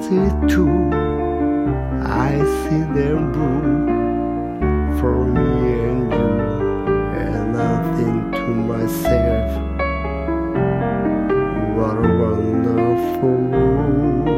see too. I see them blue for me and you, and I think to myself, what a wonderful world.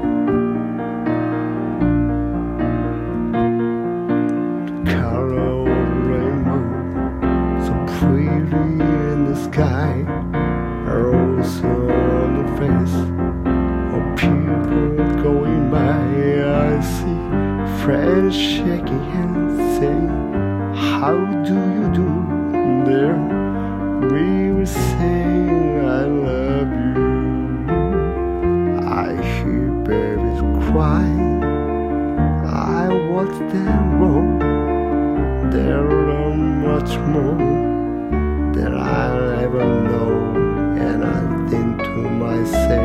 The color of rainbow, so pretty in the sky, are also on the face of people going by. I see friends shaking hands, saying, how do you do? There we will sing, I love you. I hear babies cry, I watch them grow. There are much more than I'll ever know, and I think to myself,